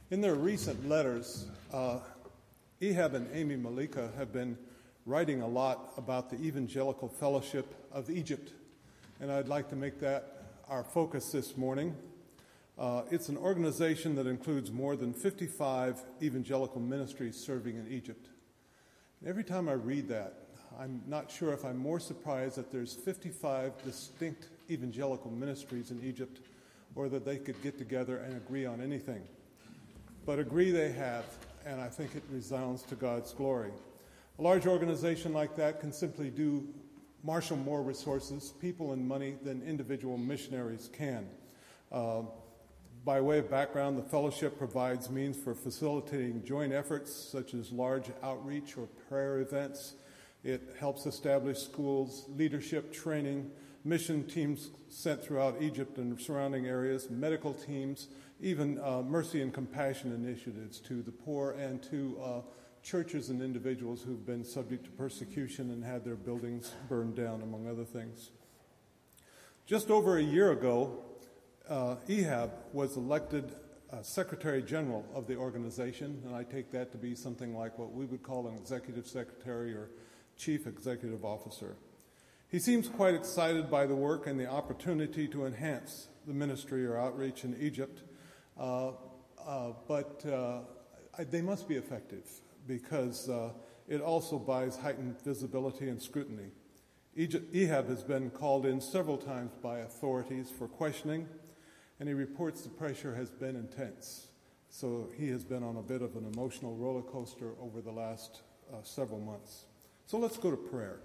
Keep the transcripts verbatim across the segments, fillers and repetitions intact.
In their recent letters, uh, Ehab and Amy Malika have been writing a lot about the Evangelical Fellowship of Egypt, and I'd like to make that our focus this morning. Uh, it's an organization that includes more than fifty-five evangelical ministries serving in Egypt. And every time I read that, I'm not sure if I'm more surprised that there's fifty-five distinct evangelical ministries in Egypt, or that they could get together and agree on anything. But agree they have, and I think it resounds to God's glory. A large organization like that can simply do marshal more resources, people and money, than individual missionaries can. Uh, by way of background, the fellowship provides means for facilitating joint efforts such as large outreach or prayer events. It helps establish schools, leadership training, mission teams sent throughout Egypt and surrounding areas, medical teams, even uh, mercy and compassion initiatives to the poor and to uh, churches and individuals who've been subject to persecution and had their buildings burned down, among other things. Just over a year ago, uh, Ehab was elected uh, Secretary General of the organization, and I take that to be something like what we would call an executive secretary or chief executive officer. He seems quite excited by the work and the opportunity to enhance the ministry or outreach in Egypt, uh, uh, but uh, they must be effective because uh, it also buys heightened visibility and scrutiny. Egypt, Ehab has been called in several times by authorities for questioning, and he reports the pressure has been intense. So he has been on a bit of an emotional roller coaster over the last uh, several months. So let's go to prayer.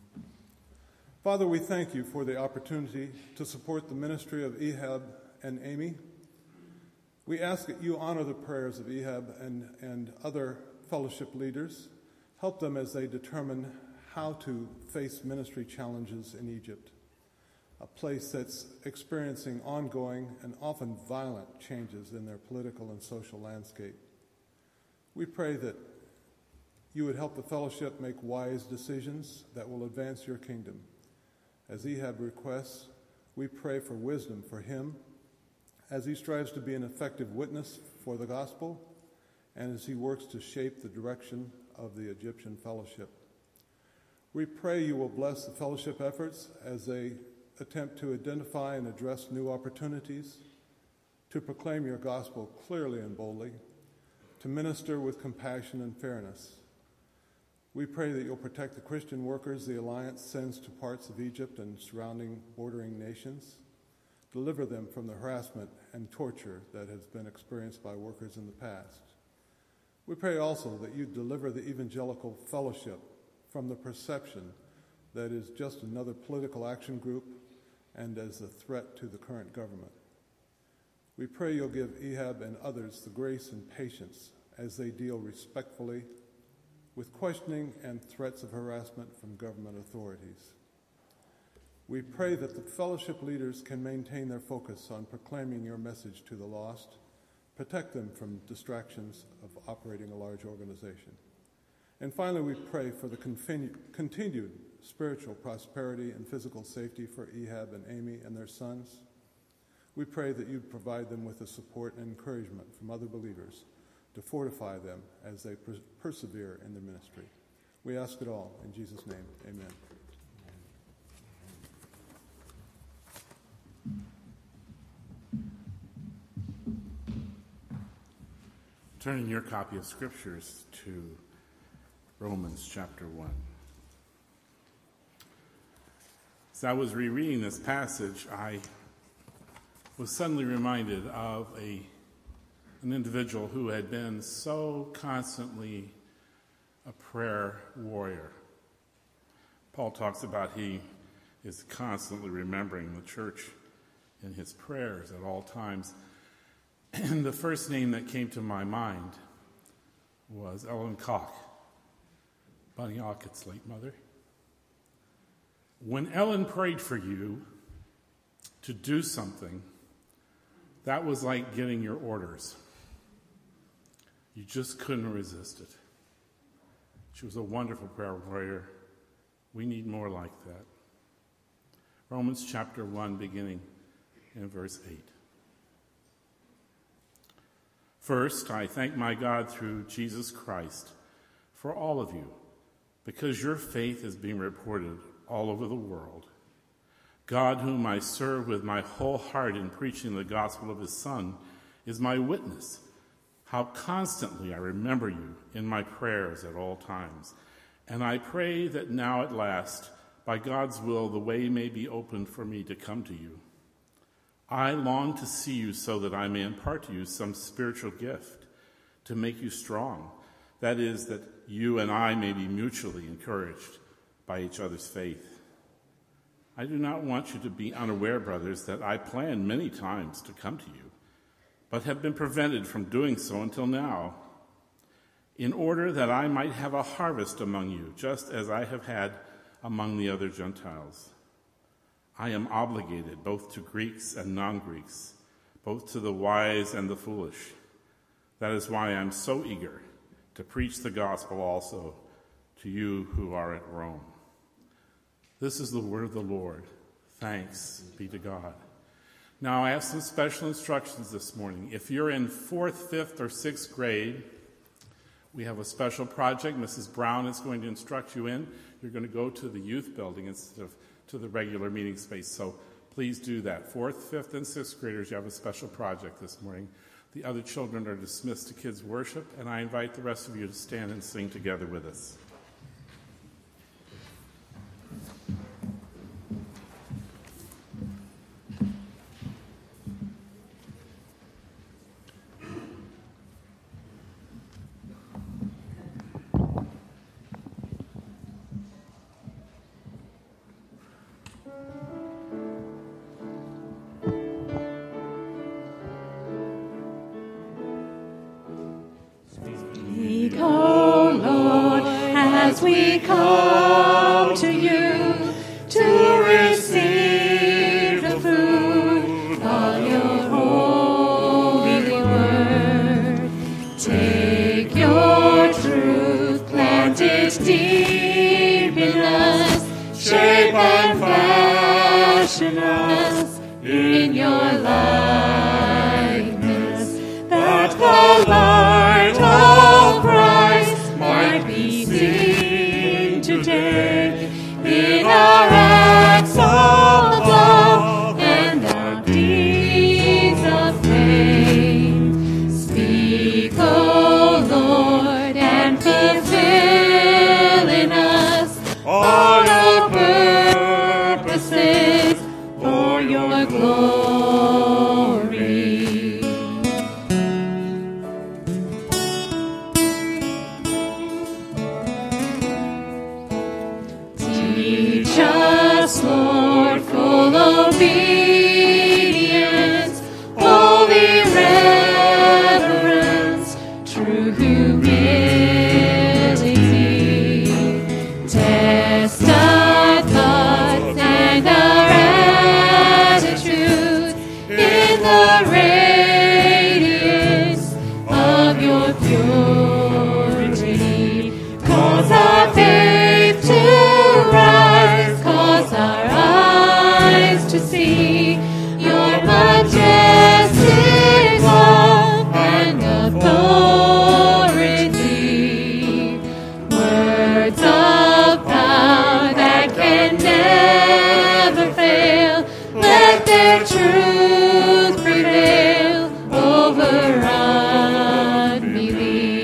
Father, we thank you for the opportunity to support the ministry of Ehab and Amy. We ask that you honor the prayers of Ehab and, and other fellowship leaders. Help them as they determine how to face ministry challenges in Egypt, a place that's experiencing ongoing and often violent changes in their political and social landscape. We pray that you would help the fellowship make wise decisions that will advance your kingdom. As Ehab requests, we pray for wisdom for him as he strives to be an effective witness for the gospel and as he works to shape the direction of the Egyptian fellowship. We pray you will bless the fellowship efforts as they attempt to identify and address new opportunities, to proclaim your gospel clearly and boldly, to minister with compassion and fairness. We pray that you'll protect the Christian workers the Alliance sends to parts of Egypt and surrounding bordering nations. Deliver them from the harassment and torture that has been experienced by workers in the past. We pray also that you deliver the evangelical fellowship from the perception that is just another political action group and as a threat to the current government. We pray you'll give Ehab and others the grace and patience as they deal respectfully with questioning and threats of harassment from government authorities. We pray that the fellowship leaders can maintain their focus on proclaiming your message to the lost, protect them from distractions of operating a large organization. And finally, we pray for the continu- continued spiritual prosperity and physical safety for Ehab and Amy and their sons. We pray that you provide them with the support and encouragement from other believers to fortify them as they per- persevere in their ministry. We ask it all in Jesus' name, amen. Turning your copy of Scriptures to Romans chapter one. As I was rereading this passage, I was suddenly reminded of a an individual who had been so constantly a prayer warrior. Paul talks about he is constantly remembering the church in his prayers at all times. And the first name that came to my mind was Ellen Koch, Bunny Aukett's late mother. When Ellen prayed for you to do something, that was like getting your orders. You just couldn't resist it. She was a wonderful prayer warrior. We need more like that. Romans chapter one, beginning in verse eight. First, I thank my God through Jesus Christ for all of you, because your faith is being reported all over the world. God, whom I serve with my whole heart in preaching the gospel of his Son, is my witness, how constantly I remember you in my prayers at all times. And I pray that now at last, by God's will, the way may be opened for me to come to you. I long to see you so that I may impart to you some spiritual gift to make you strong. That is, that you and I may be mutually encouraged by each other's faith. I do not want you to be unaware, brothers, that I planned many times to come to you, but have been prevented from doing so until now, in order that I might have a harvest among you, just as I have had among the other Gentiles. I am obligated both to Greeks and non-Greeks, both to the wise and the foolish. That is why I am so eager to preach the gospel also to you who are at Rome. This is the word of the Lord. Thanks be to God. Now, I have some special instructions this morning. If you're in fourth, fifth, or sixth grade, we have a special project Missus Brown is going to instruct you in. You're going to go to the youth building instead of to the regular meeting space, so please do that. Fourth, fifth, and sixth graders, you have a special project this morning. The other children are dismissed to kids' worship, and I invite the rest of you to stand and sing together with us. As we come to you to receive the food of your holy word, take your truth, plant it deep in us, shape and fashion us in your likeness, that the light of Christ might be seen today in our acts of love and our deeds of faith. Speak, O Lord, and fulfill in us all your purposes for your glory. Teach us, Lord, full obedience, holy reverence, true humility. Test our thoughts and our attitudes in the radiance of your purity. Cause our faith to rise, cause our eyes to see your majestic love and authority. Words of power that can never fail, let their truth prevail over unbelief.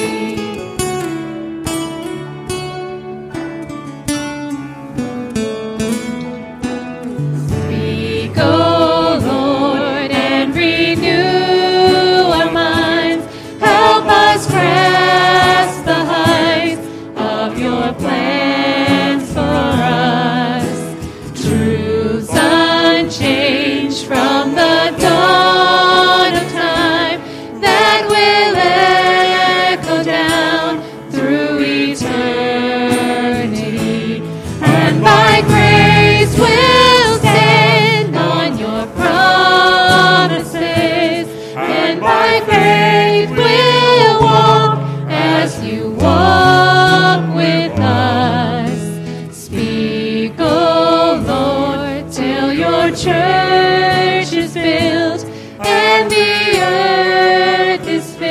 Speak, O Lord, and renew our minds. Help us grasp the heights of your plans for us. Truths unchanged from the dawn of time that will echo down through eternity. And by grace we'll stand on your promises, and by faith we'll walk as you walk with us. Speak, O Lord, till your church is built and the earth is filled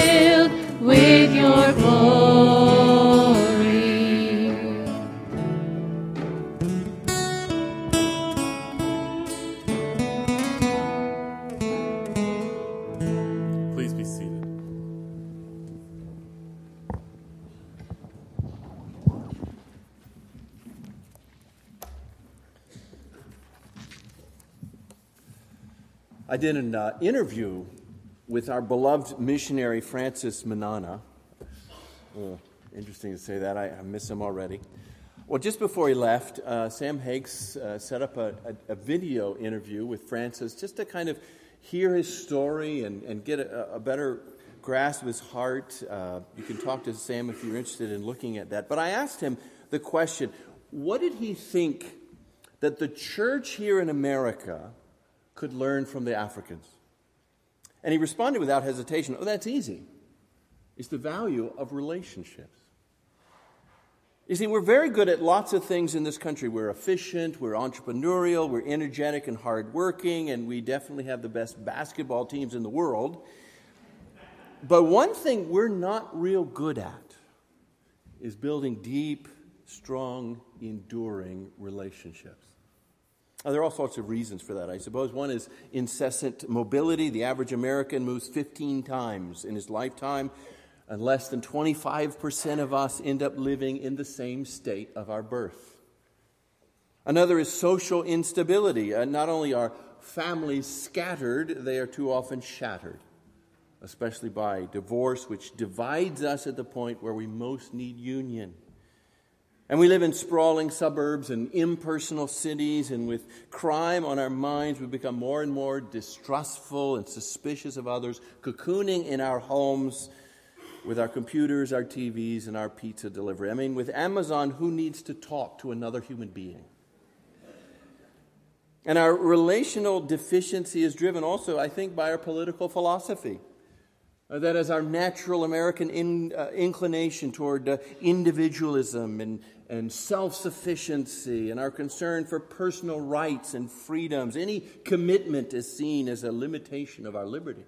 I did an uh, interview with our beloved missionary Francis Manana. Oh, interesting to say that. I, I miss him already. Well, just before he left, uh, Sam Hakes uh, set up a, a, a video interview with Francis just to kind of hear his story and, and get a, a better grasp of his heart. Uh, you can talk to Sam if you're interested in looking at that. But I asked him the question, what did he think that the church here in America could learn from the Africans? And he responded without hesitation, oh, that's easy. It's the value of relationships. You see, we're very good at lots of things in this country. We're efficient, we're entrepreneurial, we're energetic and hardworking, and we definitely have the best basketball teams in the world. But one thing we're not real good at is building deep, strong, enduring relationships. Now, there are all sorts of reasons for that, I suppose. One is incessant mobility. The average American moves fifteen times in his lifetime, and less than twenty-five percent of us end up living in the same state of our birth. Another is social instability. Uh, not only are families scattered, they are too often shattered, especially by divorce, which divides us at the point where we most need union. And we live in sprawling suburbs and impersonal cities, and with crime on our minds, we become more and more distrustful and suspicious of others, cocooning in our homes with our computers, our T Vs, and our pizza delivery. I mean, with Amazon, who needs to talk to another human being? And our relational deficiency is driven also, I think, by our political philosophy. Uh, that is our natural American in, uh, inclination toward uh, individualism and, and self-sufficiency, and our concern for personal rights and freedoms. Any commitment is seen as a limitation of our liberty.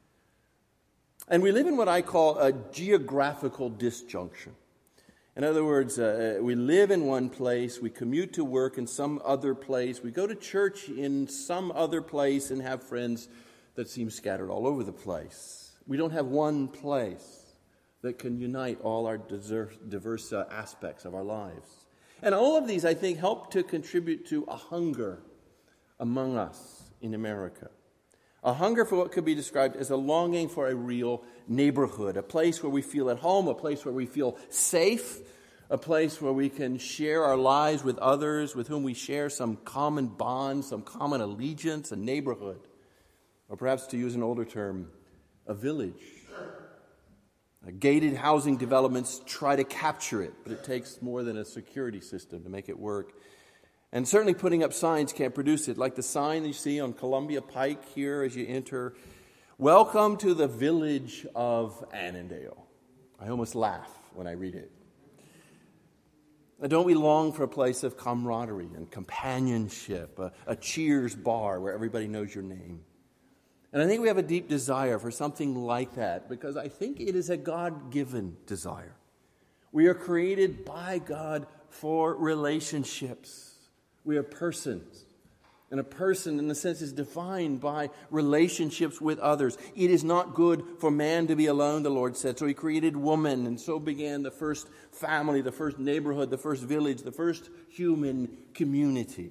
And we live in what I call a geographical disjunction. In other words, uh, we live in one place, we commute to work in some other place, we go to church in some other place, and have friends that seem scattered all over the place. We don't have one place that can unite all our diverse uh, aspects of our lives. And all of these, I think, help to contribute to a hunger among us in America. A hunger for what could be described as a longing for a real neighborhood, a place where we feel at home, a place where we feel safe, a place where we can share our lives with others, with whom we share some common bond, some common allegiance, a neighborhood. Or perhaps, to use an older term, a village. Uh, gated housing developments try to capture it, but it takes more than a security system to make it work. And certainly putting up signs can't produce it, like the sign you see on Columbia Pike here as you enter, "Welcome to the village of Annandale." I almost laugh when I read it. Now, don't we long for a place of camaraderie and companionship, a, a Cheers bar where everybody knows your name? And I think we have a deep desire for something like that, because I think it is a God-given desire. We are created by God for relationships. We are persons. And a person, in a sense, is defined by relationships with others. It is not good for man to be alone, the Lord said. So he created woman, and so began the first family, the first neighborhood, the first village, the first human community.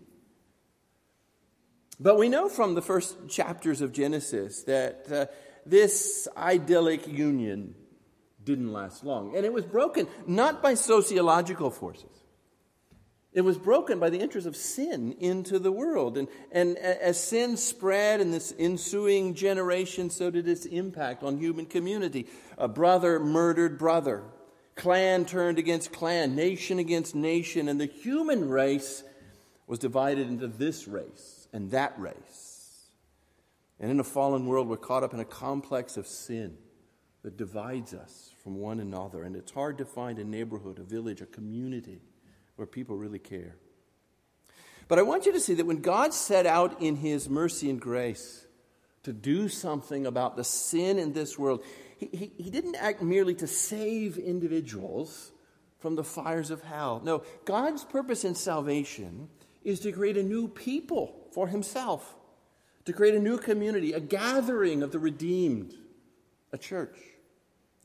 But we know from the first chapters of Genesis that uh, this idyllic union didn't last long. And it was broken not by sociological forces. It was broken by the entrance of sin into the world. And, and as sin spread in this ensuing generation, so did its impact on human community. A brother murdered brother. Clan turned against clan. Nation against nation. And the human race was divided into this race and that race. And in a fallen world, we're caught up in a complex of sin that divides us from one another. And it's hard to find a neighborhood, a village, a community where people really care. But I want you to see that when God set out in His mercy and grace to do something about the sin in this world, He, he, he didn't act merely to save individuals from the fires of hell. No, God's purpose in salvation is to create a new people for Himself, to create a new community, a gathering of the redeemed, a church.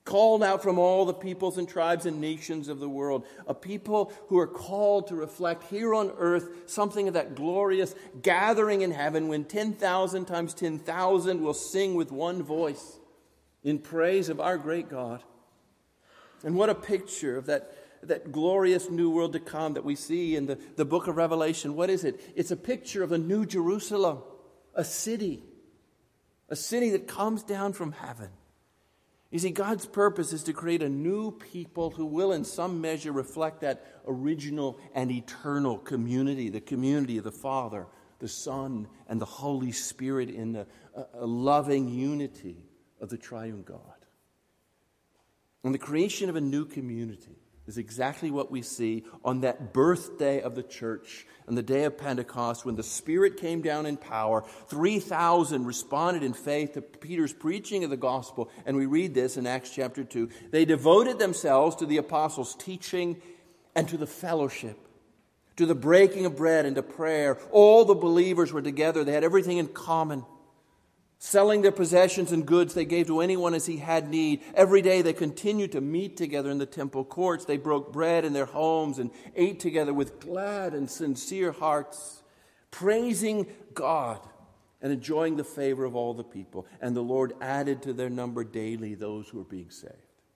called out from all the peoples and tribes and nations of the world, a people who are called to reflect here on earth something of that glorious gathering in heaven when ten thousand times ten thousand will sing with one voice in praise of our great God. And what a picture of that, that glorious new world to come that we see in the, the book of Revelation. What is it? It's a picture of a new Jerusalem, a city, a city that comes down from heaven. You see, God's purpose is to create a new people who will in some measure reflect that original and eternal community, the community of the Father, the Son, and the Holy Spirit in a, a loving unity of the triune God. And the creation of a new community is exactly what we see on that birthday of the church, on the day of Pentecost, when the Spirit came down in power. three thousand responded in faith to Peter's preaching of the gospel. And we read this in Acts chapter two. They devoted themselves to the apostles' teaching and to the fellowship, to the breaking of bread and to prayer. All the believers were together. They had everything in common. Selling their possessions and goods, they gave to anyone as he had need. Every day they continued to meet together in the temple courts. They broke bread in their homes and ate together with glad and sincere hearts, praising God and enjoying the favor of all the people. And the Lord added to their number daily those who were being saved.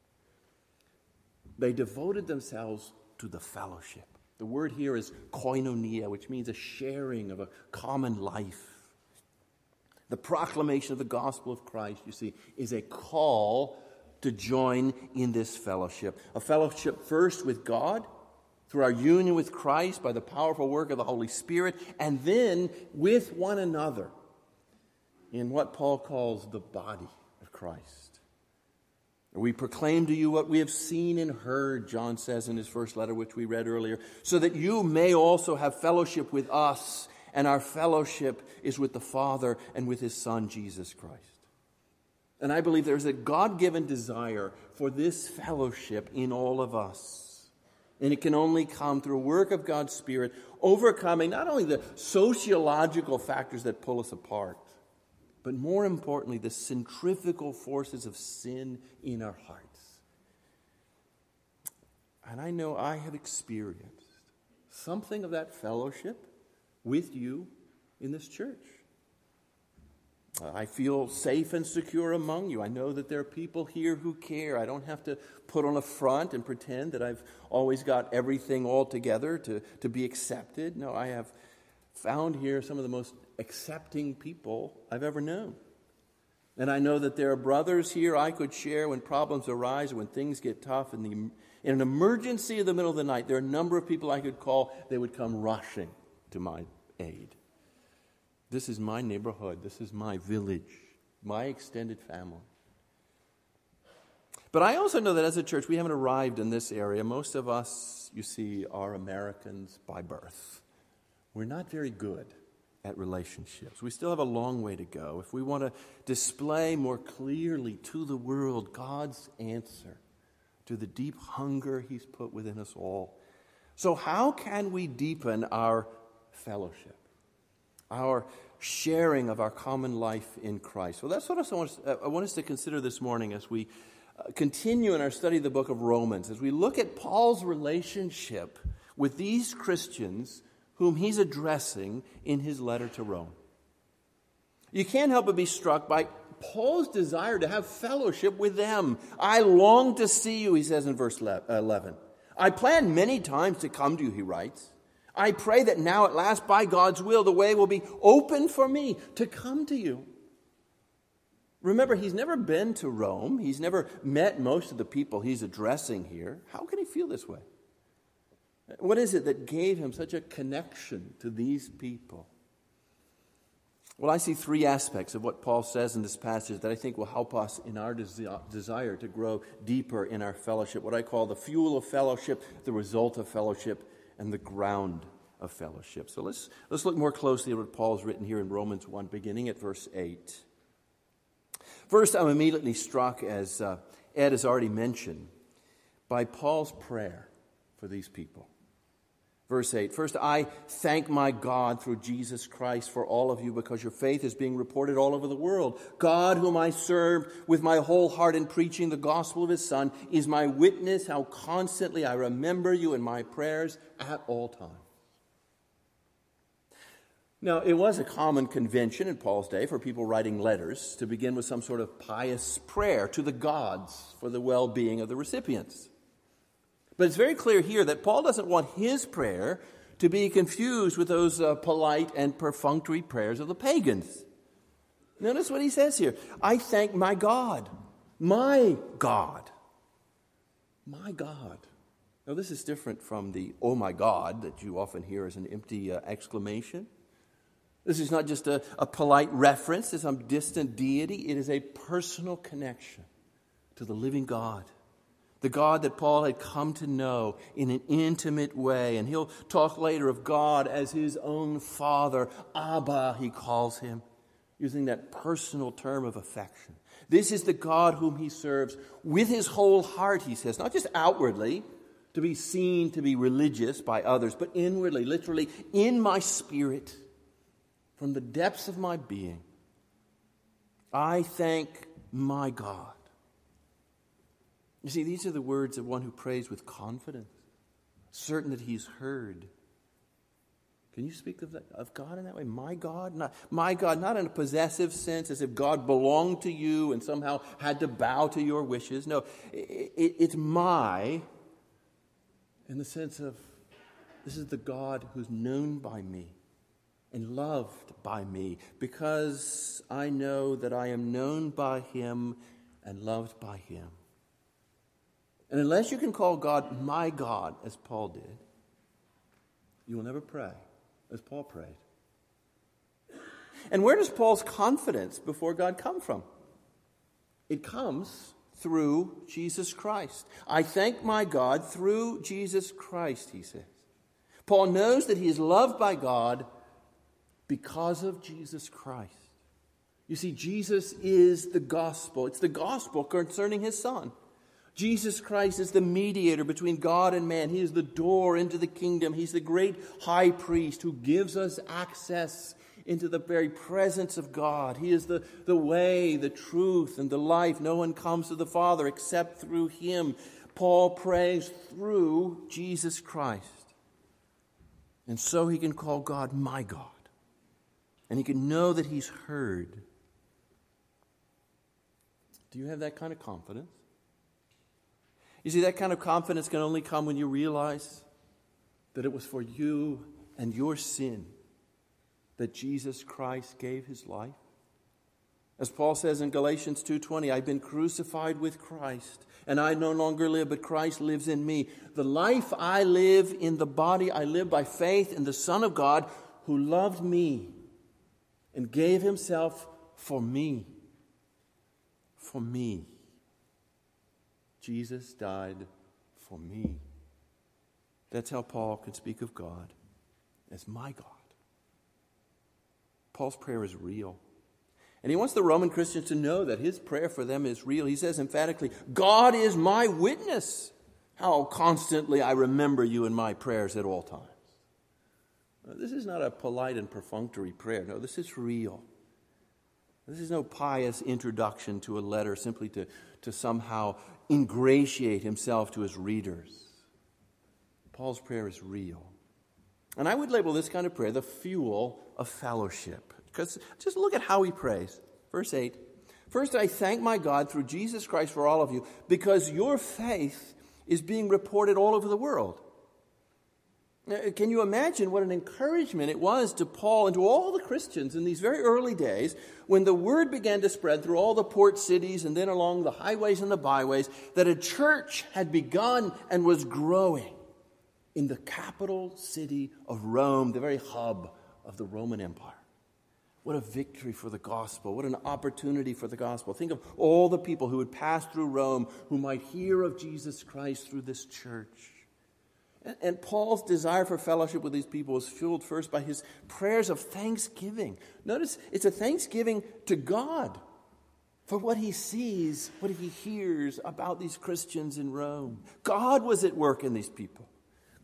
They devoted themselves to the fellowship. The word here is koinonia, which means a sharing of a common life. The proclamation of the gospel of Christ, you see, is a call to join in this fellowship. A fellowship first with God, through our union with Christ by the powerful work of the Holy Spirit, and then with one another in what Paul calls the body of Christ. We proclaim to you what we have seen and heard, John says in his first letter, which we read earlier, so that you may also have fellowship with us. And our fellowship is with the Father and with His Son, Jesus Christ. And I believe there's a God-given desire for this fellowship in all of us. And it can only come through a work of God's Spirit, overcoming not only the sociological factors that pull us apart, but more importantly, the centrifugal forces of sin in our hearts. And I know I have experienced something of that fellowship with you in this church. I feel safe and secure among you. I know that there are people here who care. I don't have to put on a front and pretend that I've always got everything all together to, to be accepted. No, I have found here some of the most accepting people I've ever known. And I know that there are brothers here I could share when problems arise, when things get tough. In, the, in an emergency in the middle of the night, there are a number of people I could call. They would come rushing to my aid. This is my neighborhood. This is my village, my extended family. But I also know that as a church, we haven't arrived in this area. Most of us, you see, are Americans by birth. We're not very good at relationships. We still have a long way to go. If we want to display more clearly to the world God's answer to the deep hunger He's put within us all. So how can we deepen our fellowship, our sharing of our common life in Christ? Well, that's what I want us, uh, I want us to consider this morning as we uh, continue in our study of the book of Romans, as we look at Paul's relationship with these Christians whom he's addressing in his letter to Rome. You can't help but be struck by Paul's desire to have fellowship with them. I long to see you, he says in verse eleven. I planned many times to come to you, he writes. I pray that now at last, by God's will, the way will be open for me to come to you. Remember, he's never been to Rome. He's never met most of the people he's addressing here. How can he feel this way? What is it that gave him such a connection to these people? Well, I see three aspects of what Paul says in this passage that I think will help us in our desi- desire to grow deeper in our fellowship. What I call the fuel of fellowship, the result of fellowship, and the ground of fellowship. So let's, let's look more closely at what Paul's written here in Romans one, beginning at verse eight. First, I'm immediately struck, as uh, Ed has already mentioned, by Paul's prayer for these people. Verse eight, first, I thank my God through Jesus Christ for all of you because your faith is being reported all over the world. God, whom I serve with my whole heart in preaching the gospel of his Son, is my witness how constantly I remember you in my prayers at all times. Now, it was a common convention in Paul's day for people writing letters to begin with some sort of pious prayer to the gods for the well-being of the recipients. But it's very clear here that Paul doesn't want his prayer to be confused with those uh, polite and perfunctory prayers of the pagans. Notice what he says here. I thank my God. My God. My God. Now, this is different from the oh my God that you often hear as an empty uh, exclamation. This is not just a, a polite reference to some distant deity. It is a personal connection to the living God. The God that Paul had come to know in an intimate way. And he'll talk later of God as his own Father. Abba, he calls him, using that personal term of affection. This is the God whom he serves with his whole heart, he says. Not just outwardly, to be seen to be religious by others, but inwardly, literally, in my spirit, from the depths of my being. I thank my God. You see, these are the words of one who prays with confidence, certain that he's heard. Can you speak of, that, of God in that way? My God? Not, my God, not in a possessive sense, as if God belonged to you and somehow had to bow to your wishes. No, it, it, it's my, in the sense of, this is the God who's known by me and loved by me, because I know that I am known by him and loved by him. And unless you can call God my God, as Paul did, you will never pray as Paul prayed. And where does Paul's confidence before God come from? It comes through Jesus Christ. I thank my God through Jesus Christ, he says. Paul knows that he is loved by God because of Jesus Christ. You see, Jesus is the gospel. It's the gospel concerning his Son. Jesus Christ is the mediator between God and man. He is the door into the kingdom. He's the great high priest who gives us access into the very presence of God. He is the, the way, the truth, and the life. No one comes to the Father except through him. Paul prays through Jesus Christ. And so he can call God my God. And he can know that he's heard. Do you have that kind of confidence? You see, that kind of confidence can only come when you realize that it was for you and your sin that Jesus Christ gave his life. As Paul says in Galatians two twenty, I've been crucified with Christ, and I no longer live, but Christ lives in me. The life I live in the body, I live by faith in the Son of God who loved me and gave himself for me. For me. Jesus died for me. That's how Paul could speak of God as my God. Paul's prayer is real. And he wants the Roman Christians to know that his prayer for them is real. He says emphatically, God is my witness, how constantly I remember you in my prayers at all times. Now, this is not a polite and perfunctory prayer. No, this is real. This is no pious introduction to a letter simply to, to somehow ingratiate himself to his readers. Paul's prayer is real. And I would label this kind of prayer the fuel of fellowship. Because just look at how he prays. Verse eight. First, I thank my God through Jesus Christ for all of you, because your faith is being reported all over the world. Can you imagine what an encouragement it was to Paul and to all the Christians in these very early days when the word began to spread through all the port cities and then along the highways and the byways that a church had begun and was growing in the capital city of Rome, the very hub of the Roman Empire. What a victory for the gospel. What an opportunity for the gospel. Think of all the people who would pass through Rome who might hear of Jesus Christ through this church. And Paul's desire for fellowship with these people was fueled first by his prayers of thanksgiving. Notice it's a thanksgiving to God for what he sees, what he hears about these Christians in Rome. God was at work in these people.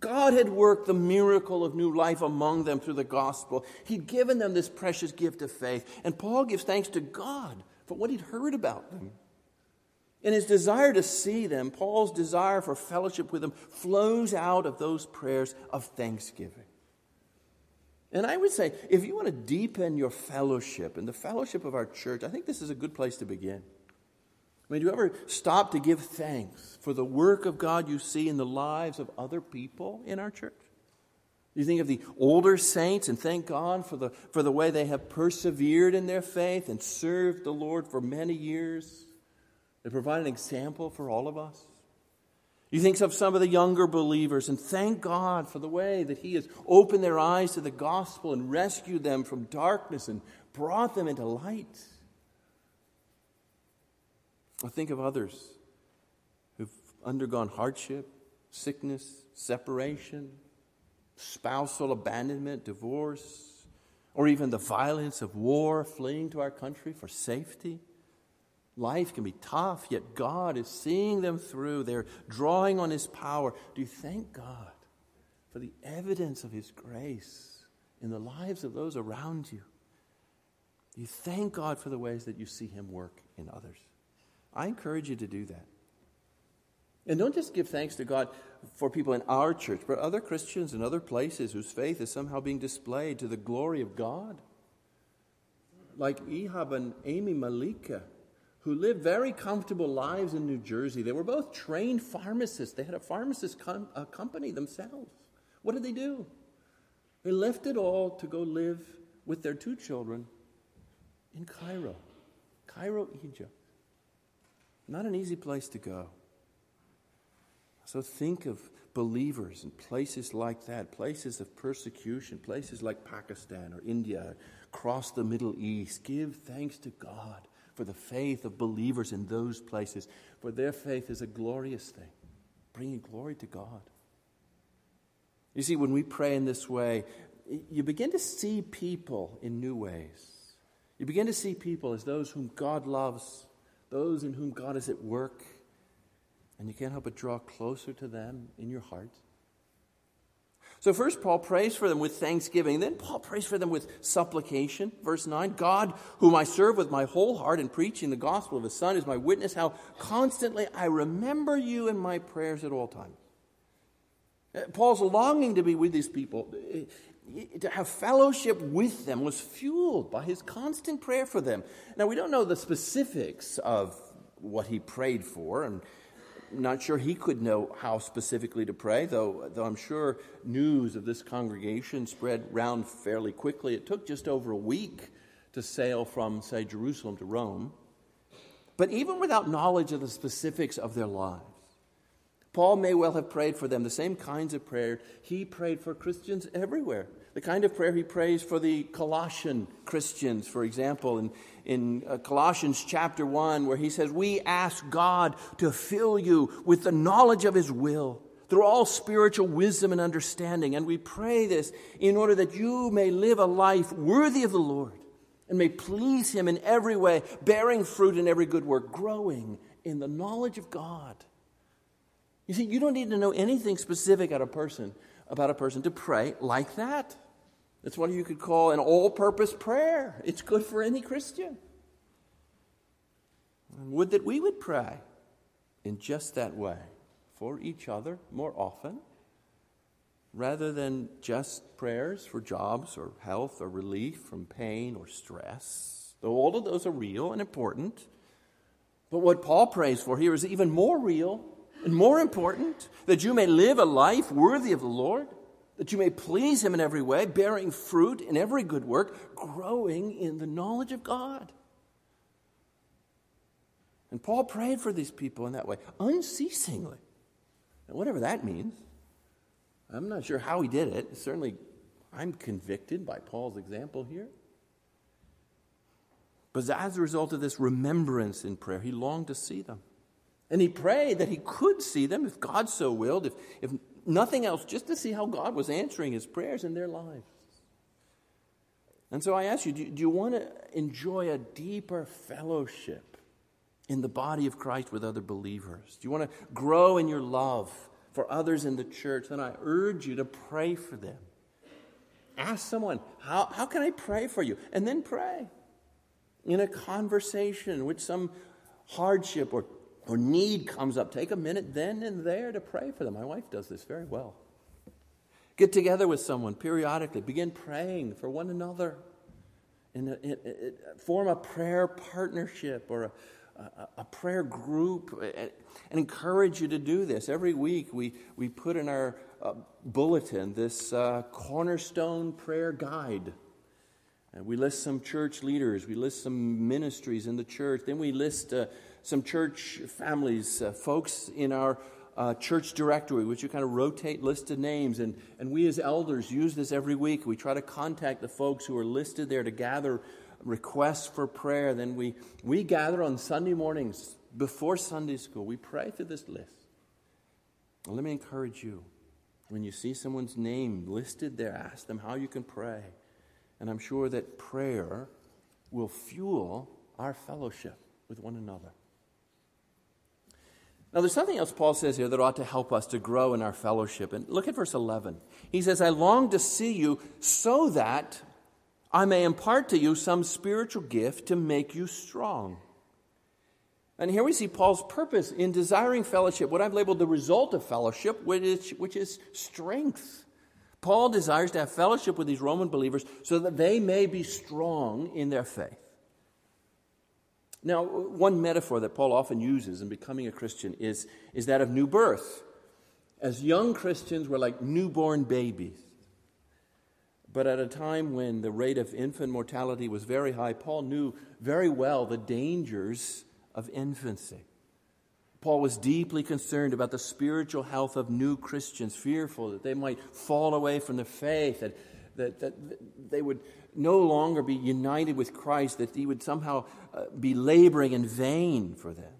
God had worked the miracle of new life among them through the gospel. He'd given them this precious gift of faith. And Paul gives thanks to God for what he'd heard about them. And his desire to see them, Paul's desire for fellowship with them, flows out of those prayers of thanksgiving. And I would say, if you want to deepen your fellowship and the fellowship of our church, I think this is a good place to begin. I mean, do you ever stop to give thanks for the work of God you see in the lives of other people in our church? You think of the older saints and thank God for the, for the way they have persevered in their faith and served the Lord for many years. They provide an example for all of us. You think of some of the younger believers and thank God for the way that He has opened their eyes to the gospel and rescued them from darkness and brought them into light. I think of others who've undergone hardship, sickness, separation, spousal abandonment, divorce, or even the violence of war, fleeing to our country for safety. Life can be tough, yet God is seeing them through. They're drawing on His power. Do you thank God for the evidence of His grace in the lives of those around you? Do you thank God for the ways that you see Him work in others? I encourage you to do that. And don't just give thanks to God for people in our church, but other Christians in other places whose faith is somehow being displayed to the glory of God. Like Ehab and Amy Malika, who lived very comfortable lives in New Jersey. They were both trained pharmacists. They had a pharmacist com- a company themselves. What did they do? They left it all to go live with their two children in Cairo, Cairo, Egypt. Not an easy place to go. So think of believers in places like that, places of persecution, places like Pakistan or India, across the Middle East. Give thanks to God for the faith of believers in those places, for their faith is a glorious thing, bringing glory to God. You see, when we pray in this way, you begin to see people in new ways. You begin to see people as those whom God loves, those in whom God is at work, and you can't help but draw closer to them in your heart. So first Paul prays for them with thanksgiving. Then Paul prays for them with supplication. Verse nine, God, whom I serve with my whole heart in preaching the gospel of His Son, is my witness how constantly I remember you in my prayers at all times. Paul's longing to be with these people, to have fellowship with them, was fueled by his constant prayer for them. Now, we don't know the specifics of what he prayed for, and I'm not sure he could know how specifically to pray, though, though I'm sure news of this congregation spread round fairly quickly. It took just over a week to sail from, say, Jerusalem to Rome. But even without knowledge of the specifics of their lives, Paul may well have prayed for them the same kinds of prayer he prayed for Christians everywhere. The kind of prayer he prays for the Colossian Christians, for example, in, in uh, Colossians chapter one, where he says, we ask God to fill you with the knowledge of His will through all spiritual wisdom and understanding. And we pray this in order that you may live a life worthy of the Lord and may please Him in every way, bearing fruit in every good work, growing in the knowledge of God. You see, you don't need to know anything specific about a person, about a person to pray like that. That's what you could call an all-purpose prayer. It's good for any Christian. And would that we would pray in just that way for each other more often, rather than just prayers for jobs or health or relief from pain or stress. Though all of those are real and important. But what Paul prays for here is even more real and more important, that you may live a life worthy of the Lord, that you may please Him in every way, bearing fruit in every good work, growing in the knowledge of God. And Paul prayed for these people in that way, unceasingly. And whatever that means, I'm not sure how he did it. Certainly, I'm convicted by Paul's example here. But as a result of this remembrance in prayer, he longed to see them. And he prayed that he could see them, if God so willed, if, if nothing else, just to see how God was answering his prayers in their lives. And so I ask you, do, do you want to enjoy a deeper fellowship in the body of Christ with other believers? Do you want to grow in your love for others in the church, then I urge you to pray for them. Ask someone, how, how can I pray for you? And then pray. In a conversation in which some hardship or, or need comes up, take a minute then and there to pray for them. My wife does this very well. Get together with someone periodically. Begin praying for one another. And it, it, it, form a prayer partnership or a, a, a prayer group. And, and encourage you to do this. Every week we, we put in our uh, bulletin this uh, Cornerstone Prayer Guide. And we list some church leaders. We list some ministries in the church. Then we list uh, some church families, uh, folks in our Uh, church directory, which you kind of rotate listed names, and, and we as elders use this every week. We try to contact the folks who are listed there to gather requests for prayer. Then we, we gather on Sunday mornings before Sunday school. We pray through this list. Well, let me encourage you. When you see someone's name listed there, ask them how you can pray. And I'm sure that prayer will fuel our fellowship with one another. Now, there's something else Paul says here that ought to help us to grow in our fellowship. And look at verse eleven. He says, I long to see you so that I may impart to you some spiritual gift to make you strong. And here we see Paul's purpose in desiring fellowship, what I've labeled the result of fellowship, which is, which is strength. Paul desires to have fellowship with these Roman believers so that they may be strong in their faith. Now, one metaphor that Paul often uses in becoming a Christian is, is that of new birth. As young Christians, we're like newborn babies. But at a time when the rate of infant mortality was very high, Paul knew very well the dangers of infancy. Paul was deeply concerned about the spiritual health of new Christians, fearful that they might fall away from the faith, that, that, that they would no longer be united with Christ, that he would somehow uh, be laboring in vain for them.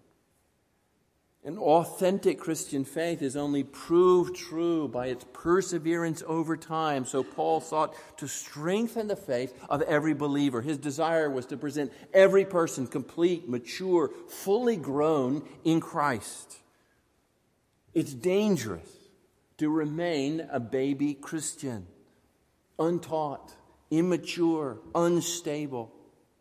An authentic Christian faith is only proved true by its perseverance over time. So Paul sought to strengthen the faith of every believer. His desire was to present every person complete, mature, fully grown in Christ. It's dangerous to remain a baby Christian, untaught, immature, unstable,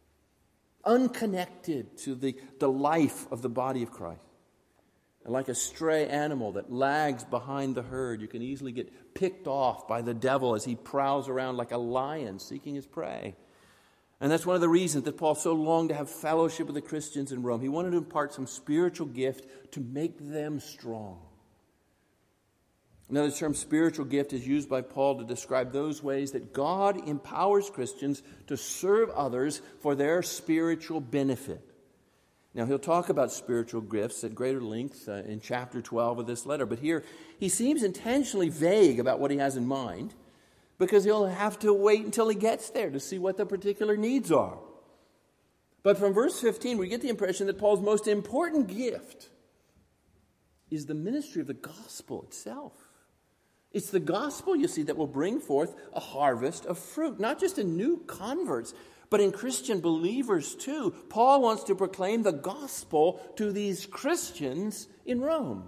unconnected to the, the life of the body of Christ. And like a stray animal that lags behind the herd, you can easily get picked off by the devil as he prowls around like a lion seeking his prey. And that's one of the reasons that Paul so longed to have fellowship with the Christians in Rome. He wanted to impart some spiritual gift to make them strong. Now, the term spiritual gift is used by Paul to describe those ways that God empowers Christians to serve others for their spiritual benefit. Now, he'll talk about spiritual gifts at greater length uh, in chapter twelve of this letter. But here, he seems intentionally vague about what he has in mind because he'll have to wait until he gets there to see what the particular needs are. But from verse fifteen, we get the impression that Paul's most important gift is the ministry of the gospel itself. It's the gospel, you see, that will bring forth a harvest of fruit, not just in new converts, but in Christian believers too. Paul wants to proclaim the gospel to these Christians in Rome.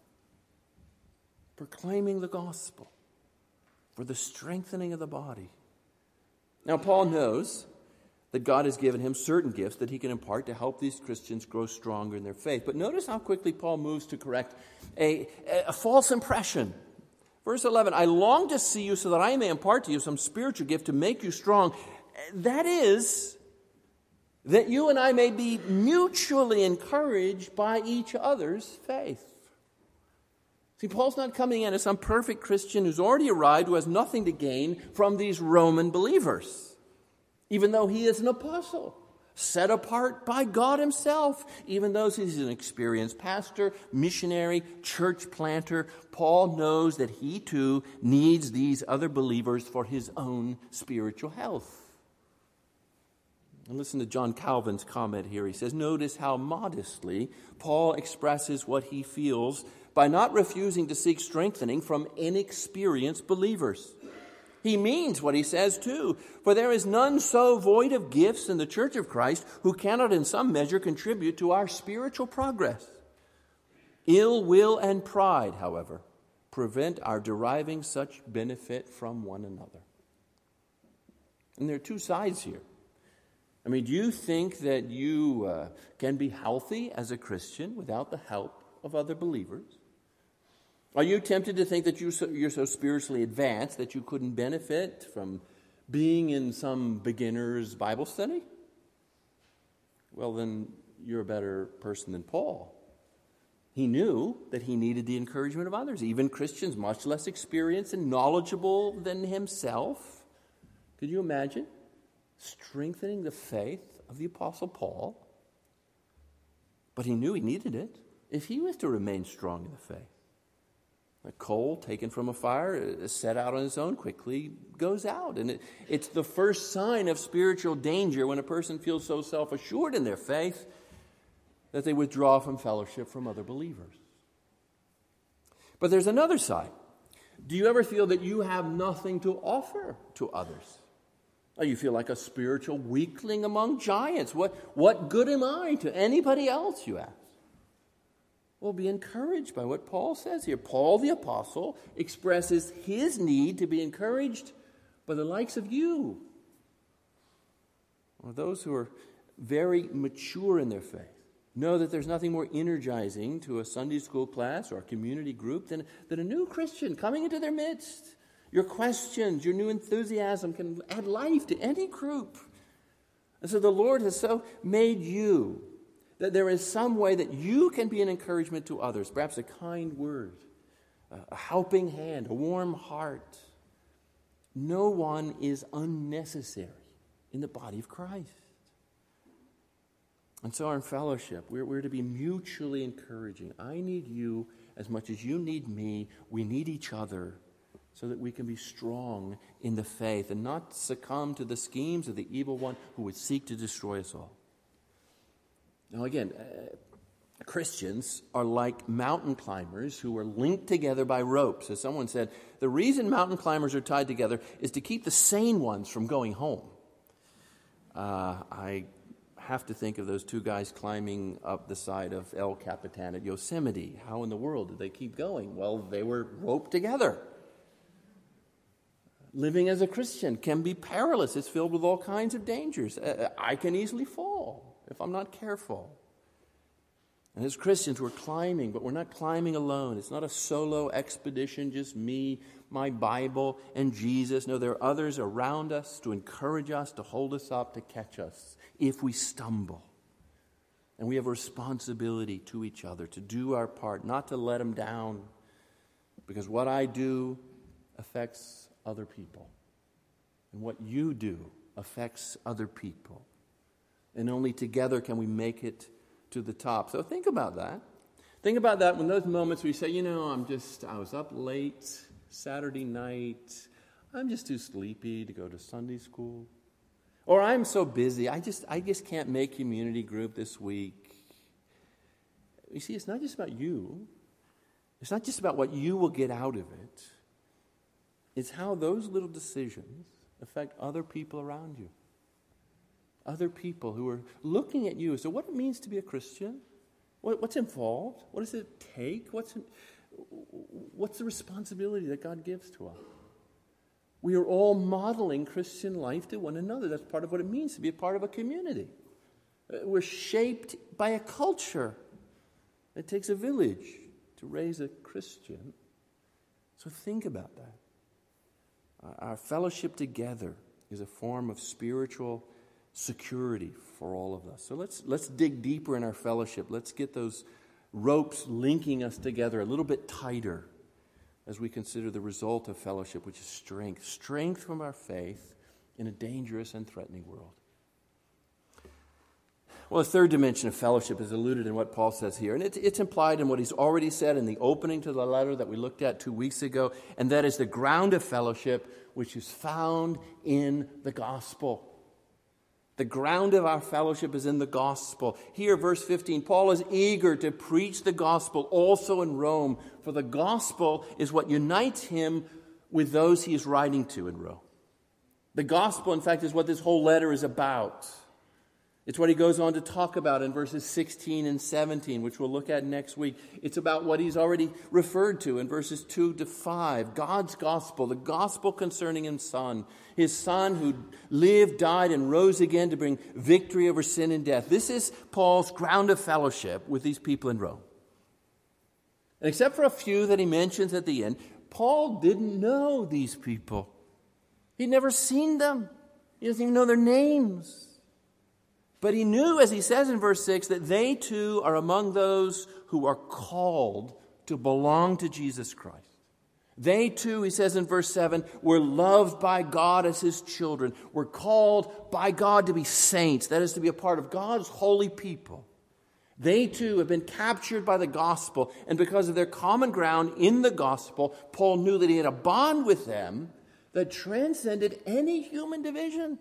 Proclaiming the gospel for the strengthening of the body. Now, Paul knows that God has given him certain gifts that he can impart to help these Christians grow stronger in their faith. But notice how quickly Paul moves to correct a, a false impression. Verse eleven, I long to see you so that I may impart to you some spiritual gift to make you strong. That is, that you and I may be mutually encouraged by each other's faith. See, Paul's not coming in as some perfect Christian who's already arrived, who has nothing to gain from these Roman believers, even though he is an apostle, set apart by God himself. Even though he's an experienced pastor, missionary, church planter, Paul knows that he too needs these other believers for his own spiritual health. And listen to John Calvin's comment here. He says, notice how modestly Paul expresses what he feels by not refusing to seek strengthening from inexperienced believers. He means what he says too, for there is none so void of gifts in the church of Christ who cannot in some measure contribute to our spiritual progress. Ill will and pride, however, prevent our deriving such benefit from one another. And there are two sides here. I mean, do you think that you uh, can be healthy as a Christian without the help of other believers? Are you tempted to think that you so, you're so spiritually advanced that you couldn't benefit from being in some beginner's Bible study? Well, then you're a better person than Paul. He knew that he needed the encouragement of others, even Christians much less experienced and knowledgeable than himself. Could you imagine strengthening the faith of the Apostle Paul? But he knew he needed it if he was to remain strong in the faith. A coal taken from a fire, set out on its own, quickly goes out. And it, it's the first sign of spiritual danger when a person feels so self-assured in their faith that they withdraw from fellowship from other believers. But there's another side. Do you ever feel that you have nothing to offer to others? Or you feel like a spiritual weakling among giants? What, what good am I to anybody else, you ask? Well, be encouraged by what Paul says here. Paul the apostle expresses his need to be encouraged by the likes of you, or those who are very mature in their faith. Know that there's nothing more energizing to a Sunday school class or a community group than, than a new Christian coming into their midst. Your questions, your new enthusiasm can add life to any group. And so the Lord has so made you that there is some way that you can be an encouragement to others, perhaps a kind word, a helping hand, a warm heart. No one is unnecessary in the body of Christ. And so our fellowship, we're, we're to be mutually encouraging. I need you as much as you need me. We need each other so that we can be strong in the faith and not succumb to the schemes of the evil one who would seek to destroy us all. Now again, uh, Christians are like mountain climbers who are linked together by ropes. As someone said, the reason mountain climbers are tied together is to keep the sane ones from going home. Uh, I have to think of those two guys climbing up the side of El Capitan at Yosemite. How in the world did they keep going? Well, they were roped together. Living as a Christian can be perilous. It's filled with all kinds of dangers. Uh, I can easily fall if I'm not careful. And as Christians, we're climbing, but we're not climbing alone. It's not a solo expedition, just me, my Bible, and Jesus. No, there are others around us to encourage us, to hold us up, to catch us if we stumble. And we have a responsibility to each other to do our part, not to let them down, because what I do affects other people. And what you do affects other people. And only together can we make it to the top. So think about that. Think about that when those moments where you say, you know, I'm just, I was up late Saturday night. I'm just too sleepy to go to Sunday school. Or I'm so busy, I just, I just can't make community group this week. You see, it's not just about you. It's not just about what you will get out of it. It's how those little decisions affect other people around you. Other people who are looking at you. So what it means to be a Christian? What, what's involved? What does it take? What's, what's the responsibility that God gives to us? We are all modeling Christian life to one another. That's part of what it means to be a part of a community. We're shaped by a culture. It takes a village to raise a Christian. So think about that. Our fellowship together is a form of spiritual security for all of us. So let's let's dig deeper in our fellowship. Let's get those ropes linking us together a little bit tighter as we consider the result of fellowship, which is strength. Strength from our faith in a dangerous and threatening world. Well, the third dimension of fellowship is alluded in what Paul says here, and it's, it's implied in what he's already said in the opening to the letter that we looked at two weeks ago, and that is the ground of fellowship, which is found in the gospel. The ground of our fellowship is in the gospel. Here, verse fifteen, Paul is eager to preach the gospel also in Rome, for the gospel is what unites him with those he is writing to in Rome. The gospel, in fact, is what this whole letter is about. It's what he goes on to talk about in verses sixteen and seventeen, which we'll look at next week. It's about what he's already referred to in verses two to five. God's gospel, the gospel concerning his Son. His Son who lived, died, and rose again to bring victory over sin and death. This is Paul's ground of fellowship with these people in Rome. And except for a few that he mentions at the end, Paul didn't know these people. He'd never seen them. He doesn't even know their names. But he knew, as he says in verse six, that they too are among those who are called to belong to Jesus Christ. They too, he says in verse seven, were loved by God as his children, were called by God to be saints, that is, to be a part of God's holy people. They too have been captured by the gospel, and because of their common ground in the gospel, Paul knew that he had a bond with them that transcended any human division.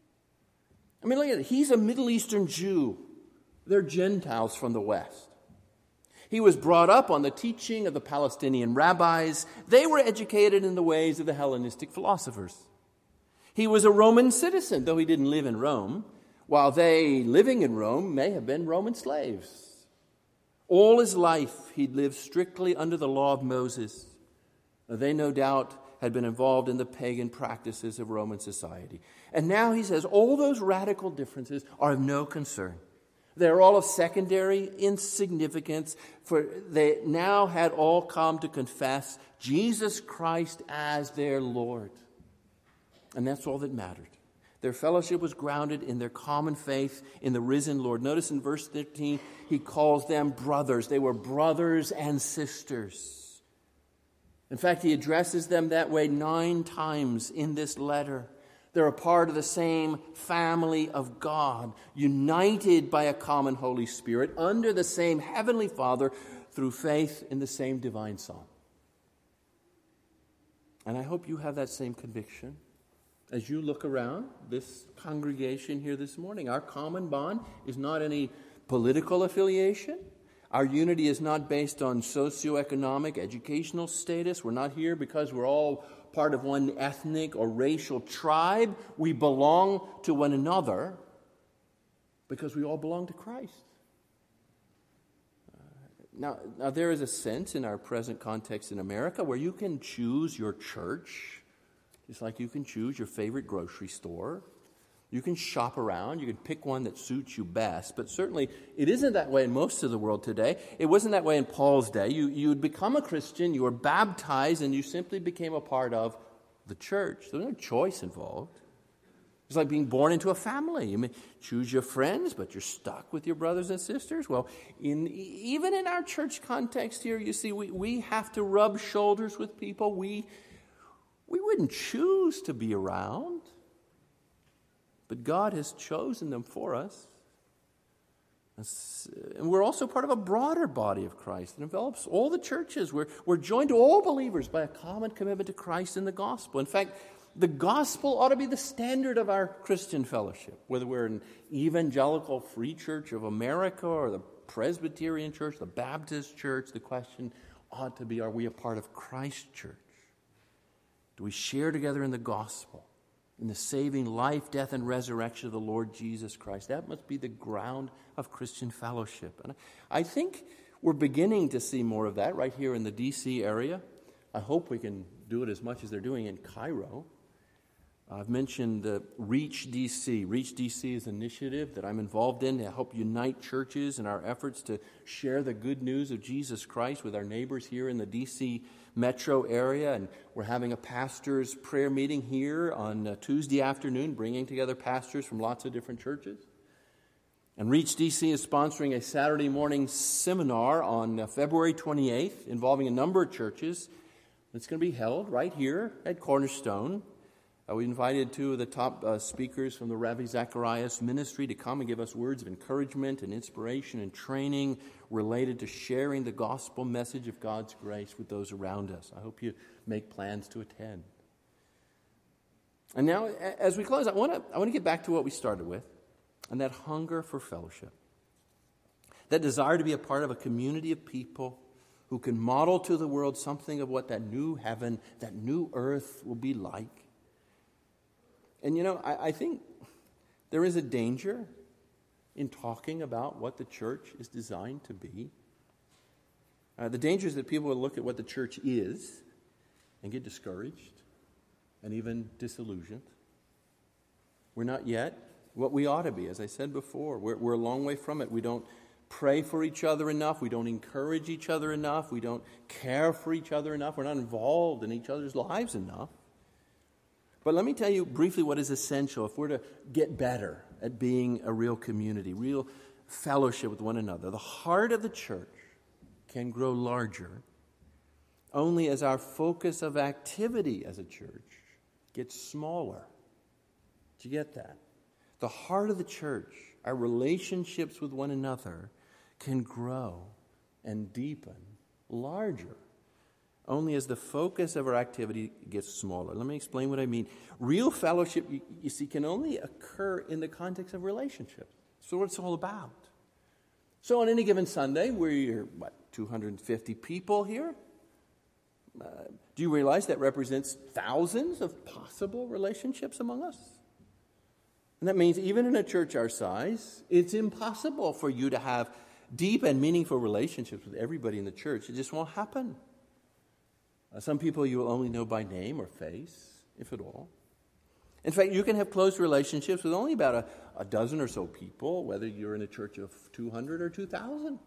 I mean, look at it. He's a Middle Eastern Jew. They're Gentiles from the West. He was brought up on the teaching of the Palestinian rabbis. They were educated in the ways of the Hellenistic philosophers. He was a Roman citizen, though he didn't live in Rome, while they, living in Rome, may have been Roman slaves. All his life, he'd lived strictly under the law of Moses. They, no doubt, had been involved in the pagan practices of Roman society. And now he says all those radical differences are of no concern. They're all of secondary insignificance, for they now had all come to confess Jesus Christ as their Lord. And that's all that mattered. Their fellowship was grounded in their common faith in the risen Lord. Notice in verse thirteen, he calls them brothers. They were brothers and sisters. In fact, he addresses them that way nine times in this letter. They're a part of the same family of God, united by a common Holy Spirit, under the same Heavenly Father, through faith in the same divine Son. And I hope you have that same conviction as you look around this congregation here this morning. Our common bond is not any political affiliation. Our unity is not based on socioeconomic, educational status. We're not here because we're all part of one ethnic or racial tribe. We belong to one another because we all belong to Christ. Uh, now, now, there is a sense in our present context in America where you can choose your church, just like you can choose your favorite grocery store. You can shop around. You can pick one that suits you best. But certainly, it isn't that way in most of the world today. It wasn't that way in Paul's day. You, you would become a Christian, you were baptized, and you simply became a part of the church. There's no choice involved. It's like being born into a family. You may choose your friends, but you're stuck with your brothers and sisters. Well, in even in our church context here, you see, we, we have to rub shoulders with people we, we wouldn't choose to be around. But God has chosen them for us. And we're also part of a broader body of Christ that envelops all the churches. We're, we're joined to all believers by a common commitment to Christ and the gospel. In fact, the gospel ought to be the standard of our Christian fellowship, whether we're an evangelical Free Church of America or the Presbyterian Church, the Baptist Church. The question ought to be, are we a part of Christ's church? Do we share together in the gospel? In the saving life, death, and resurrection of the Lord Jesus Christ. That must be the ground of Christian fellowship. And I think we're beginning to see more of that right here in the D C area. I hope we can do it as much as they're doing in Cairo. I've mentioned the Reach D C. Reach D C is an initiative that I'm involved in to help unite churches in our efforts to share the good news of Jesus Christ with our neighbors here in the D C metro area. And we're having a pastor's prayer meeting here on uh, Tuesday afternoon, bringing together pastors from lots of different churches. And Reach D C is sponsoring a Saturday morning seminar on uh, February twenty-eighth involving a number of churches. It's going to be held right here at Cornerstone. Uh, we invited two of the top uh, speakers from the Ravi Zacharias ministry to come and give us words of encouragement and inspiration and training related to sharing the gospel message of God's grace with those around us. I hope you make plans to attend. And now, as we close, I want to I want to get back to what we started with, and that hunger for fellowship, that desire to be a part of a community of people who can model to the world something of what that new heaven, that new earth will be like. And, you know, I, I think there is a danger in talking about what the church is designed to be. Uh, the danger is that people will look at what the church is and get discouraged and even disillusioned. We're not yet what we ought to be, as I said before. We're, we're a long way from it. We don't pray for each other enough. We don't encourage each other enough. We don't care for each other enough. We're not involved in each other's lives enough. But let me tell you briefly what is essential if we're to get better at being a real community, real fellowship with one another. The heart of the church can grow larger only as our focus of activity as a church gets smaller. Do you get that? The heart of the church, our relationships with one another, can grow and deepen larger only as the focus of our activity gets smaller. Let me explain what I mean. Real fellowship, you, you see, can only occur in the context of relationships. So what it's all about. So on any given Sunday, we're, what, two hundred fifty people here? Uh, do you realize that represents thousands of possible relationships among us? And that means even in a church our size, it's impossible for you to have deep and meaningful relationships with everybody in the church. It just won't happen. Uh, some people you will only know by name or face, if at all. In fact, you can have close relationships with only about a, a dozen or so people, whether you're in a church of two hundred or two thousand.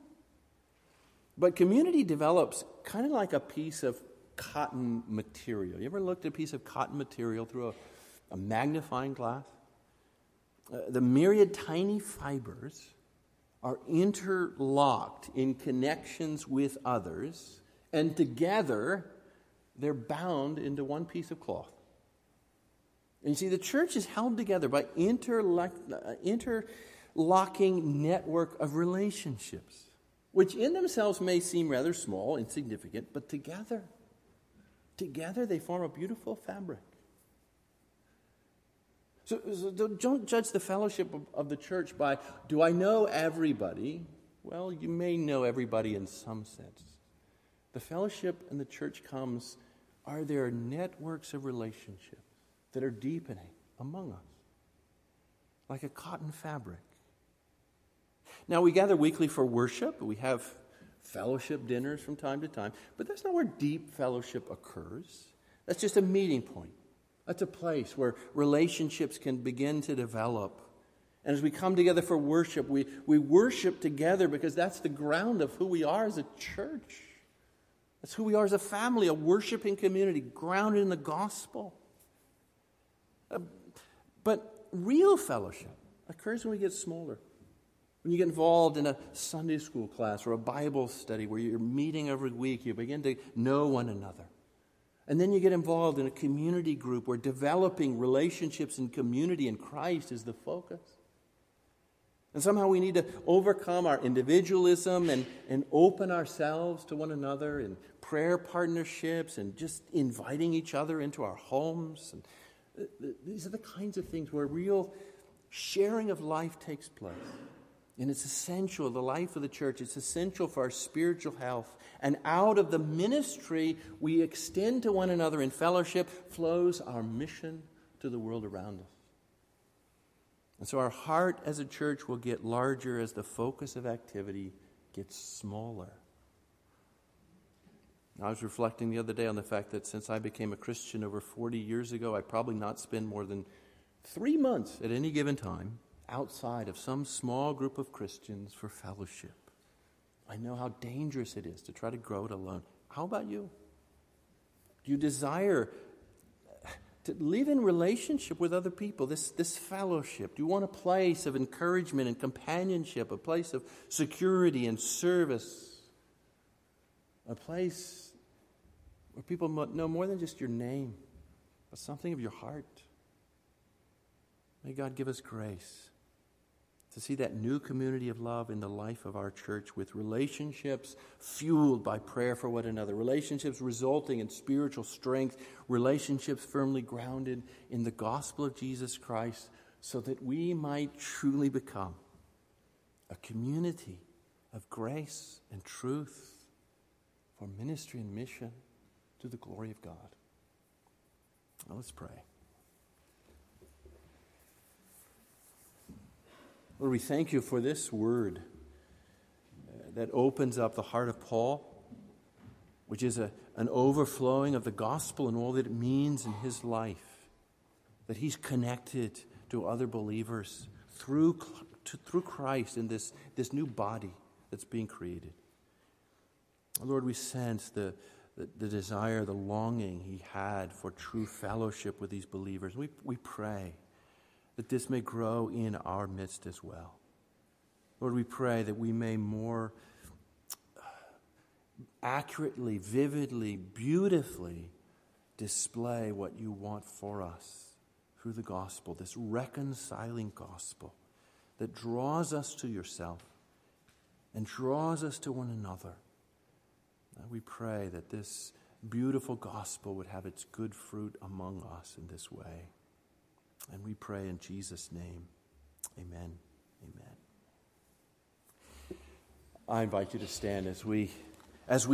But community develops kind of like a piece of cotton material. You ever looked at a piece of cotton material through a, a magnifying glass? Uh, the myriad tiny fibers are interlocked in connections with others, and together they're bound into one piece of cloth. And you see, the church is held together by interlock, uh, interlocking network of relationships, which in themselves may seem rather small, insignificant, but together, together they form a beautiful fabric. So, so don't judge the fellowship of, of the church by, do I know everybody? Well, you may know everybody in some sense. The fellowship in the church comes, are there networks of relationships that are deepening among us, like a cotton fabric. Now, we gather weekly for worship. We have fellowship dinners from time to time, but that's not where deep fellowship occurs. That's just a meeting point. That's a place where relationships can begin to develop. And as we come together for worship, we, we worship together because that's the ground of who we are as a church. That's who we are as a family, a worshiping community, grounded in the gospel. Uh, but real fellowship occurs when we get smaller. When you get involved in a Sunday school class or a Bible study where you're meeting every week, you begin to know one another. And then you get involved in a community group where developing relationships in community in Christ is the focus. And somehow we need to overcome our individualism and, and open ourselves to one another in prayer partnerships and just inviting each other into our homes. And these are the kinds of things where real sharing of life takes place. And it's essential, the life of the church, it's essential for our spiritual health. And out of the ministry we extend to one another in fellowship flows our mission to the world around us. And so our heart as a church will get larger as the focus of activity gets smaller. I was reflecting the other day on the fact that since I became a Christian over forty years ago, I probably not spend more than three months at any given time outside of some small group of Christians for fellowship. I know how dangerous it is to try to grow it alone. How about you? Do you desire to live in relationship with other people, this, this fellowship? Do you want a place of encouragement and companionship, a place of security and service, a place where people know more than just your name, but something of your heart? May God give us grace to see that new community of love in the life of our church, with relationships fueled by prayer for one another, relationships resulting in spiritual strength, relationships firmly grounded in the gospel of Jesus Christ, so that we might truly become a community of grace and truth for ministry and mission to the glory of God. Now let's pray. Lord, we thank you for this word uh, that opens up the heart of Paul, which is a, an overflowing of the gospel and all that it means in his life, that he's connected to other believers through, to, through Christ in this, this new body that's being created. Lord, we sense the, the, the desire, the longing he had for true fellowship with these believers. We, we pray that this may grow in our midst as well. Lord, we pray that we may more accurately, vividly, beautifully display what you want for us through the gospel, this reconciling gospel that draws us to yourself and draws us to one another. And we pray that this beautiful gospel would have its good fruit among us in this way. And we pray in Jesus' name. Amen. Amen. I invite you to stand as we as we